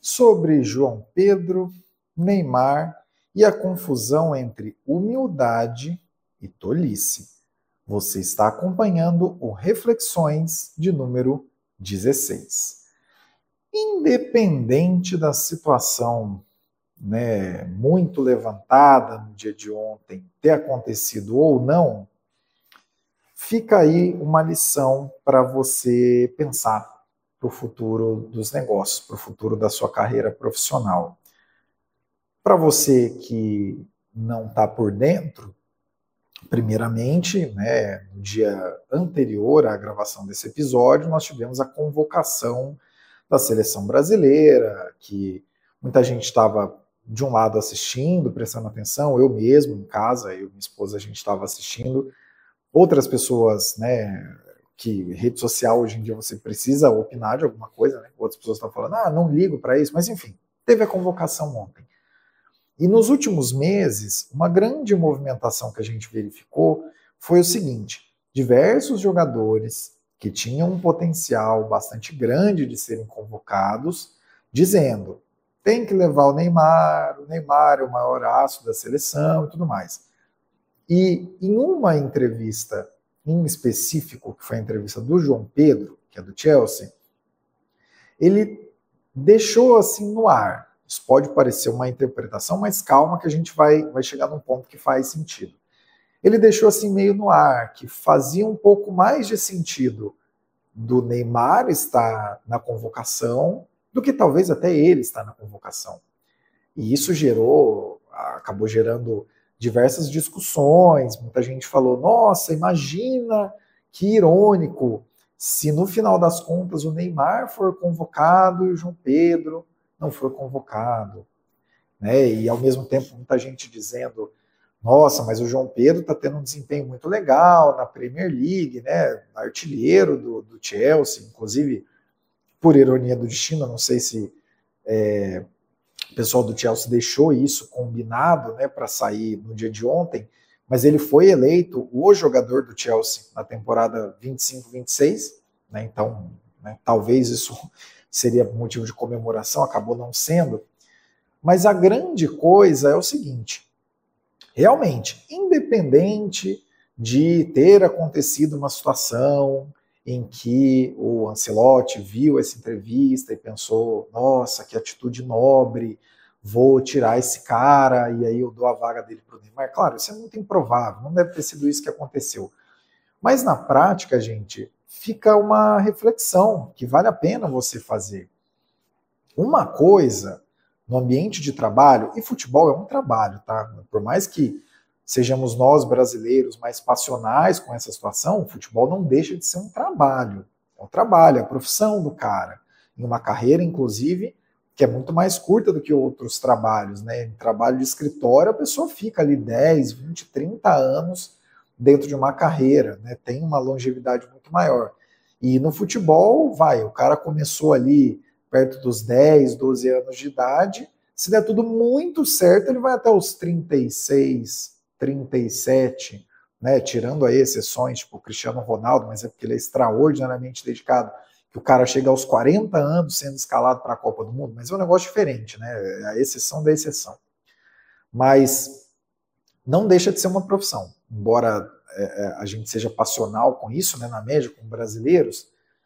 sobre João Pedro, Neymar e a confusão entre humildade e tolice. Você está acompanhando o Reflexões de número 16. Independente da situação, muito levantada no dia de ontem ter acontecido ou não, fica aí uma lição para você pensar para o futuro dos negócios, para o futuro da sua carreira profissional. Para você que não está por dentro, primeiramente, no dia anterior à gravação desse episódio, nós tivemos a convocação da seleção brasileira, que muita gente estava de um lado assistindo, prestando atenção, eu mesmo em casa, eu e minha esposa, a gente estava assistindo, outras pessoas, que rede social hoje em dia você precisa opinar de alguma coisa, outras pessoas estão falando, não ligo para isso, mas enfim, teve a convocação ontem. E nos últimos meses, uma grande movimentação que a gente verificou foi o seguinte: diversos jogadores que tinham um potencial bastante grande de serem convocados, dizendo, tem que levar o Neymar é o maior aço da seleção e tudo mais. E em uma entrevista em específico, que foi a entrevista do João Pedro, que é do Chelsea, ele deixou assim no ar. Isso pode parecer uma interpretação, mas calma que a gente vai chegar num ponto que faz sentido. Ele deixou assim meio no ar, que fazia um pouco mais de sentido do Neymar estar na convocação do que talvez até ele estar na convocação. E isso acabou gerando diversas discussões, muita gente falou, nossa, imagina que irônico se no final das contas o Neymar for convocado e o João Pedro não for convocado. E ao mesmo tempo muita gente dizendo, nossa, mas o João Pedro está tendo um desempenho muito legal na Premier League, artilheiro do Chelsea, inclusive, por ironia do destino, não sei se o pessoal do Chelsea deixou isso combinado para sair no dia de ontem, mas ele foi eleito o jogador do Chelsea na temporada 25-26, então talvez isso seria motivo de comemoração, acabou não sendo. Mas a grande coisa é o seguinte, realmente, independente de ter acontecido uma situação em que o Ancelotti viu essa entrevista e pensou, nossa, que atitude nobre, vou tirar esse cara e aí eu dou a vaga dele para o Neymar. Claro, isso é muito improvável, não deve ter sido isso que aconteceu. Mas na prática, gente, fica uma reflexão que vale a pena você fazer. Uma coisa no ambiente de trabalho, e futebol é um trabalho, tá? Por mais que sejamos nós brasileiros mais passionais com essa situação, o futebol não deixa de ser um trabalho. É um trabalho, é a profissão do cara. Em uma carreira, inclusive, que é muito mais curta do que outros trabalhos, Em trabalho de escritório, a pessoa fica ali 10, 20, 30 anos dentro de uma carreira, Tem uma longevidade muito maior. E no futebol, o cara começou ali perto dos 10, 12 anos de idade, se der tudo muito certo, ele vai até os 36, 37, tirando aí exceções, tipo o Cristiano Ronaldo, mas é porque ele é extraordinariamente dedicado, que o cara chega aos 40 anos sendo escalado para a Copa do Mundo, mas é um negócio diferente, É a exceção da exceção. Mas não deixa de ser uma profissão, embora a gente seja passional com isso, na média, com brasileiros,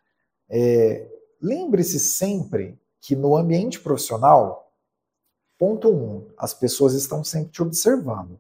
lembre-se sempre que no ambiente profissional, ponto 1, as pessoas estão sempre te observando.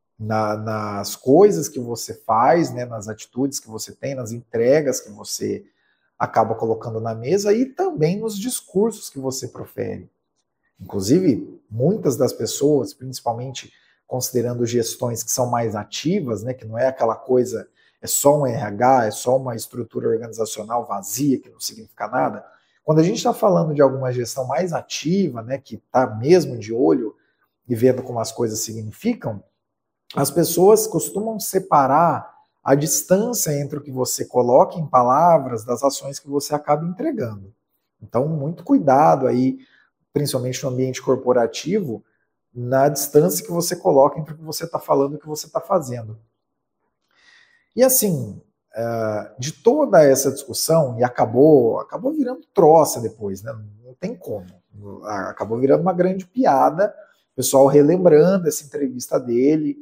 Nas coisas que você faz, nas atitudes que você tem, nas entregas que você acaba colocando na mesa e também nos discursos que você profere. Inclusive, muitas das pessoas, principalmente considerando gestões que são mais ativas, que não é aquela coisa, é só um RH, é só uma estrutura organizacional vazia, que não significa nada. Quando a gente está falando de alguma gestão mais ativa, que está mesmo de olho e vendo como as coisas significam, as pessoas costumam separar a distância entre o que você coloca em palavras das ações que você acaba entregando. Então, muito cuidado aí, principalmente no ambiente corporativo, na distância que você coloca entre o que você está falando e o que você está fazendo. E assim, de toda essa discussão, e acabou virando troça depois, né? Não tem como. Acabou virando uma grande piada, o pessoal relembrando essa entrevista dele.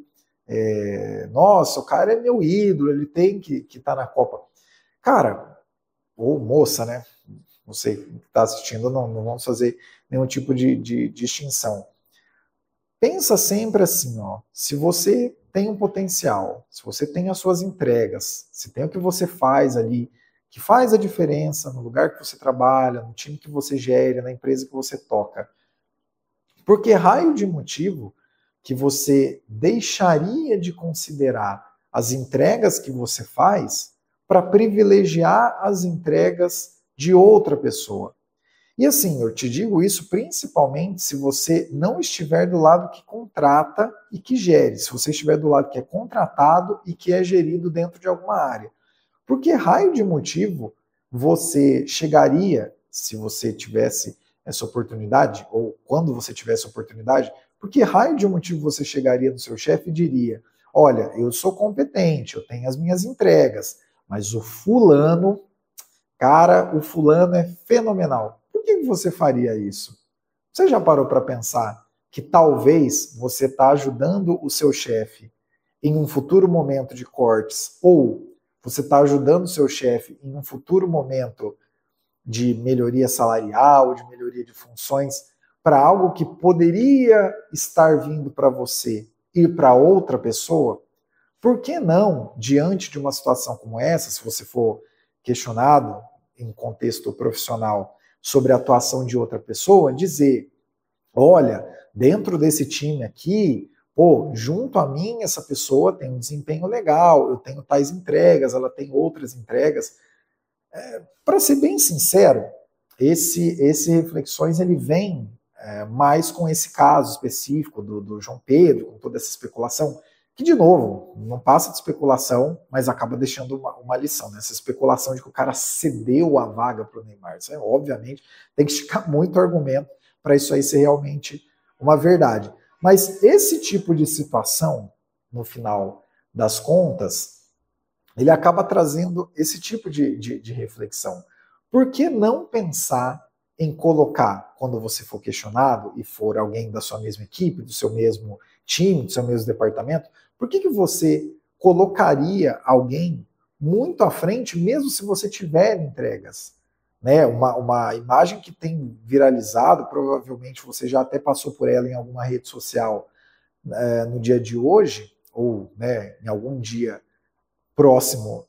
Nossa, o cara é meu ídolo, ele tem que estar na Copa. Cara, ou moça, né? Não sei quem está assistindo, não vamos fazer nenhum tipo de distinção. Pensa sempre assim, ó, se você tem um potencial, se você tem as suas entregas, se tem o que você faz ali, que faz a diferença no lugar que você trabalha, no time que você gere, na empresa que você toca. Por que raio de motivo que você deixaria de considerar as entregas que você faz para privilegiar as entregas de outra pessoa? E assim, eu te digo isso principalmente se você não estiver do lado que contrata e que gere, se você estiver do lado que é contratado e que é gerido dentro de alguma área. Por que raio de motivo você chegaria, se você tivesse essa oportunidade, ou quando você tivesse oportunidade, por que raio de motivo você chegaria no seu chefe e diria: olha, eu sou competente, eu tenho as minhas entregas, mas o fulano, cara, o fulano é fenomenal. Por que você faria isso? Você já parou para pensar que talvez você está ajudando o seu chefe em um futuro momento de cortes, ou você está ajudando o seu chefe em um futuro momento de melhoria salarial, de melhoria de funções, para algo que poderia estar vindo para você e para outra pessoa? Por que não, diante de uma situação como essa, se você for questionado em contexto profissional sobre a atuação de outra pessoa, dizer: olha, dentro desse time aqui, pô, junto a mim, essa pessoa tem um desempenho legal, eu tenho tais entregas, ela tem outras entregas. Para ser bem sincero, esse Reflexões ele vem mais com esse caso específico do João Pedro, com toda essa especulação, que, de novo, não passa de especulação, mas acaba deixando uma lição, né? Essa especulação de que o cara cedeu a vaga para o Neymar. Isso obviamente, tem que esticar muito argumento para isso aí ser realmente uma verdade. Mas esse tipo de situação, no final das contas, ele acaba trazendo esse tipo de reflexão. Por que não pensar em colocar, quando você for questionado e for alguém da sua mesma equipe, do seu mesmo time, do seu mesmo departamento, por que você colocaria alguém muito à frente, mesmo se você tiver entregas? Né? Uma imagem que tem viralizado, provavelmente você já até passou por ela em alguma rede social no dia de hoje, ou né, em algum dia próximo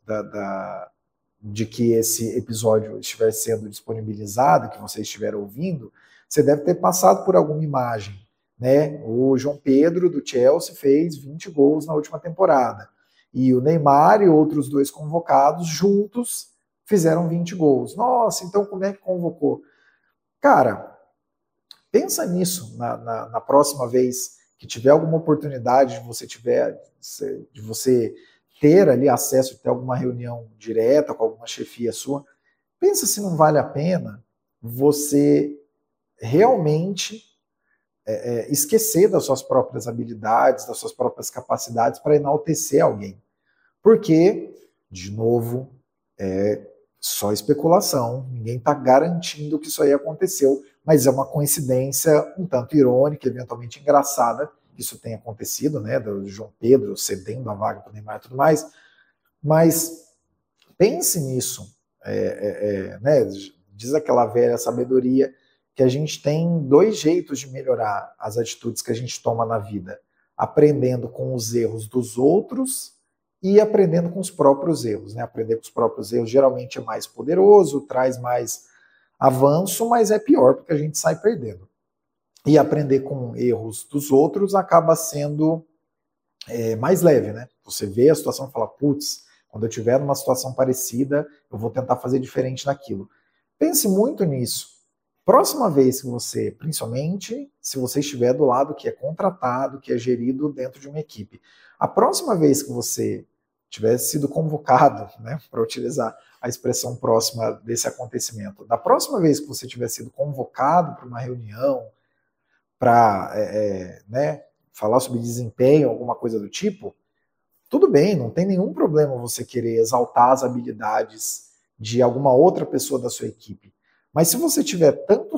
de que esse episódio estiver sendo disponibilizado, que você estiver ouvindo, você deve ter passado por alguma imagem. Né? O João Pedro, do Chelsea, fez 20 gols na última temporada. E o Neymar e outros dois convocados, juntos, fizeram 20 gols. Nossa, então como é que convocou? Cara, pensa nisso na próxima vez que tiver alguma oportunidade de você ter ali acesso, ter alguma reunião direta com alguma chefia sua, pensa se não vale a pena você realmente esquecer das suas próprias habilidades, das suas próprias capacidades para enaltecer alguém. Porque, de novo, é só especulação, ninguém está garantindo que isso aí aconteceu, mas é uma coincidência um tanto irônica, eventualmente engraçada, que isso tenha acontecido, né, do João Pedro cedendo a vaga para o Neymar e tudo mais, mas pense nisso, né, diz aquela velha sabedoria que a gente tem dois jeitos de melhorar as atitudes que a gente toma na vida, aprendendo com os erros dos outros e aprendendo com os próprios erros. Né? Aprender com os próprios erros geralmente é mais poderoso, traz mais avanço, mas é pior porque a gente sai perdendo. E aprender com erros dos outros acaba sendo mais leve, né? Você vê a situação e fala, putz, quando eu tiver numa situação parecida, eu vou tentar fazer diferente naquilo. Pense muito nisso. Próxima vez que você, principalmente se você estiver do lado que é contratado, que é gerido dentro de uma equipe, a próxima vez que você tiver sido convocado, né, para utilizar a expressão próxima desse acontecimento, da próxima vez que você tiver sido convocado para uma reunião, para né, falar sobre desempenho, alguma coisa do tipo, Tudo bem, não tem nenhum problema você querer exaltar as habilidades de alguma outra pessoa da sua equipe. Mas se você tiver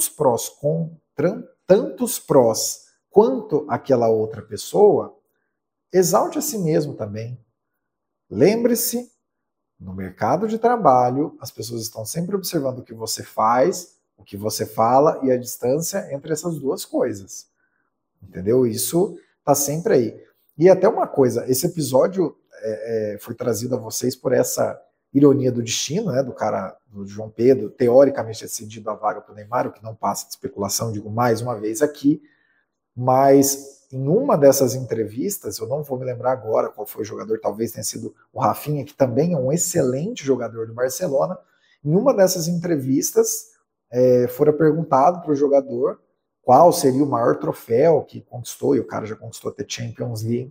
tantos prós quanto aquela outra pessoa, exalte a si mesmo também. Lembre-se, no mercado de trabalho, as pessoas estão sempre observando o que você faz, o que você fala e a distância entre essas duas coisas. Entendeu? Isso está sempre aí. E até uma coisa, esse episódio foi trazido a vocês por essa ironia do destino, né, do cara, do João Pedro, teoricamente ter cedido a vaga para o Neymar, o que não passa de especulação, digo mais uma vez aqui, mas em uma dessas entrevistas, eu não vou me lembrar agora qual foi o jogador, talvez tenha sido o Rafinha, que também é um excelente jogador do Barcelona, em uma dessas entrevistas, fora perguntado para o jogador qual seria o maior troféu que conquistou, e o cara já conquistou até Champions League,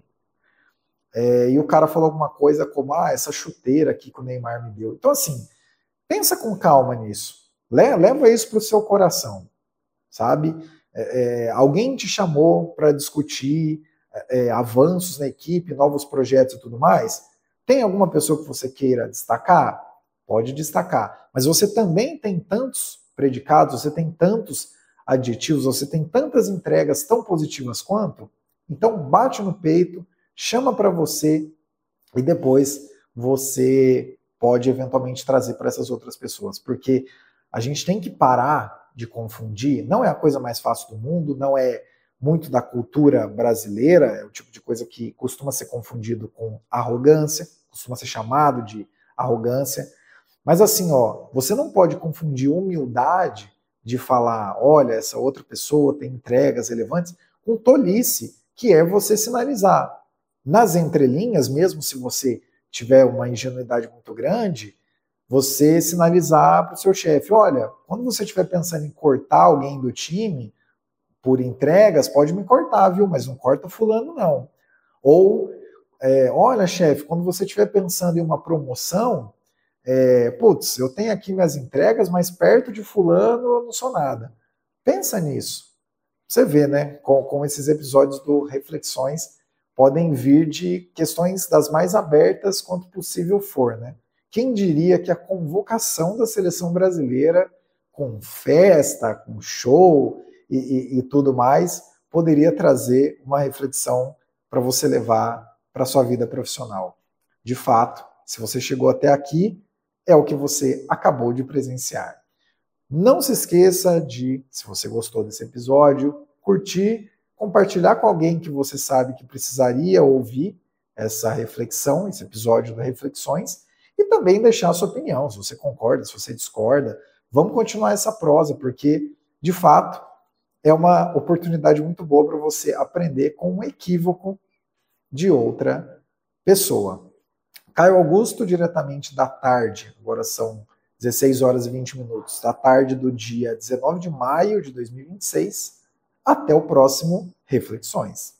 e o cara falou alguma coisa como, essa chuteira aqui que o Neymar me deu. Então, assim, pensa com calma nisso. Leva isso para o seu coração, sabe? Alguém te chamou para discutir avanços na equipe, novos projetos e tudo mais? Tem alguma pessoa que você queira destacar? Pode destacar. Mas você também tem tantos predicados, você tem tantos adjetivos, você tem tantas entregas tão positivas quanto? Então, bate no peito, chama para você e depois você pode eventualmente trazer para essas outras pessoas, porque a gente tem que parar de confundir, não é a coisa mais fácil do mundo, não é muito da cultura brasileira, é o tipo de coisa que costuma ser confundido com arrogância, costuma ser chamado de arrogância, mas assim, você não pode confundir humildade de falar, olha, essa outra pessoa tem entregas relevantes, com tolice, que é você sinalizar. Nas entrelinhas, mesmo se você tiver uma ingenuidade muito grande, você sinalizar para o seu chefe, olha, quando você estiver pensando em cortar alguém do time por entregas, pode me cortar, viu? Mas não corta fulano, não. Ou, olha, chefe, quando você estiver pensando em uma promoção, putz, eu tenho aqui minhas entregas, mas perto de fulano eu não sou nada. Pensa nisso. Você vê, né, como esses episódios do Reflexões podem vir de questões das mais abertas quanto possível for, né? Quem diria que a convocação da seleção brasileira, com festa, com show e tudo mais, poderia trazer uma reflexão para você levar para a sua vida profissional. De fato, se você chegou até aqui, é o que você acabou de presenciar. Não se esqueça de, se você gostou desse episódio, curtir, compartilhar com alguém que você sabe que precisaria ouvir essa reflexão, esse episódio do Reflexões, e também deixar a sua opinião, se você concorda, se você discorda. Vamos continuar essa prosa, porque, de fato, é uma oportunidade muito boa para você aprender com um equívoco de outra pessoa. Caio Augusto, diretamente da tarde, agora são 16 horas e 20 minutos, da tarde do dia 19 de maio de 2026. Até o próximo Reflexões.